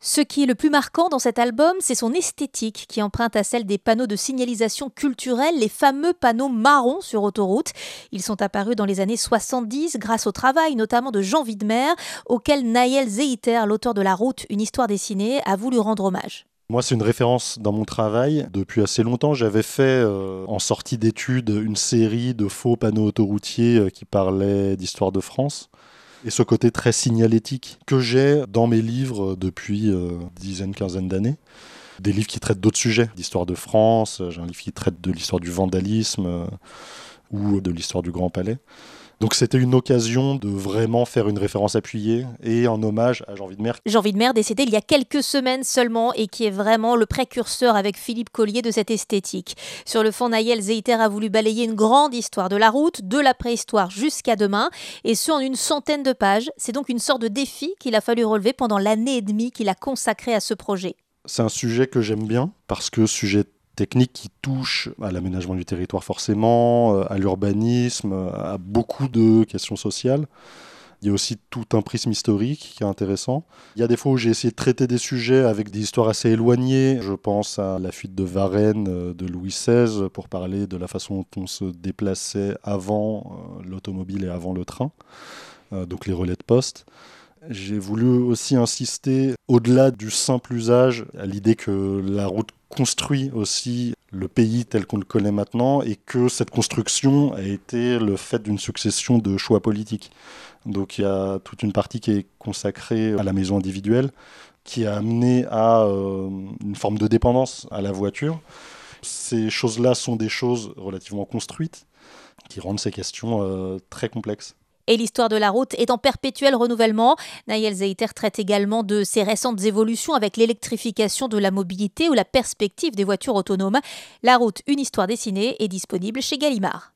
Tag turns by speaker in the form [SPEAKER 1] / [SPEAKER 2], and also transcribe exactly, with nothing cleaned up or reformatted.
[SPEAKER 1] Ce qui est le plus marquant dans cet album, c'est son esthétique qui emprunte à celle des panneaux de signalisation culturelle, les fameux panneaux marrons sur autoroute. Ils sont apparus dans les années soixante-dix grâce au travail notamment de Jean Widmer, auquel Nahel Zeiter, l'auteur de La Route, une histoire dessinée, a voulu rendre hommage.
[SPEAKER 2] Moi, c'est une référence dans mon travail. Depuis assez longtemps, j'avais fait, euh, en sortie d'études, une série de faux panneaux autoroutiers euh, qui parlaient d'histoire de France. Et ce côté très signalétique que j'ai dans mes livres depuis euh, dizaine, quinzaine d'années. Des livres qui traitent d'autres sujets, d'histoire de France. J'ai un livre qui traite de l'histoire du vandalisme euh, ou de l'histoire du Grand Palais. Donc c'était une occasion de vraiment faire une référence appuyée et en hommage à Jean Widmer.
[SPEAKER 1] Jean Widmer, décédé il y a quelques semaines seulement et qui est vraiment le précurseur avec Philippe Collier de cette esthétique. Sur le fond, Nahel Zeiter a voulu balayer une grande histoire de la route, de la préhistoire jusqu'à demain, et ce en une centaine de pages. C'est donc une sorte de défi qu'il a fallu relever pendant l'année et demie qu'il a consacré à ce projet.
[SPEAKER 2] C'est un sujet que j'aime bien parce que sujet technique qui touche à l'aménagement du territoire forcément, à l'urbanisme, à beaucoup de questions sociales. Il y a aussi tout un prisme historique qui est intéressant. Il y a des fois où j'ai essayé de traiter des sujets avec des histoires assez éloignées. Je pense à la fuite de Varennes de Louis seize pour parler de la façon dont on se déplaçait avant l'automobile et avant le train, donc les relais de poste. J'ai voulu aussi insister, au-delà du simple usage, à l'idée que la route construit aussi le pays tel qu'on le connaît maintenant et que cette construction a été le fait d'une succession de choix politiques. Donc il y a toute une partie qui est consacrée à la maison individuelle, qui a amené à euh, une forme de dépendance à la voiture. Ces choses-là sont des choses relativement construites qui rendent ces questions euh, très complexes.
[SPEAKER 1] Et l'histoire de la route est en perpétuel renouvellement. Nahel Zeiter traite également de ses récentes évolutions avec l'électrification de la mobilité ou la perspective des voitures autonomes. La Route, une histoire dessinée est disponible chez Gallimard.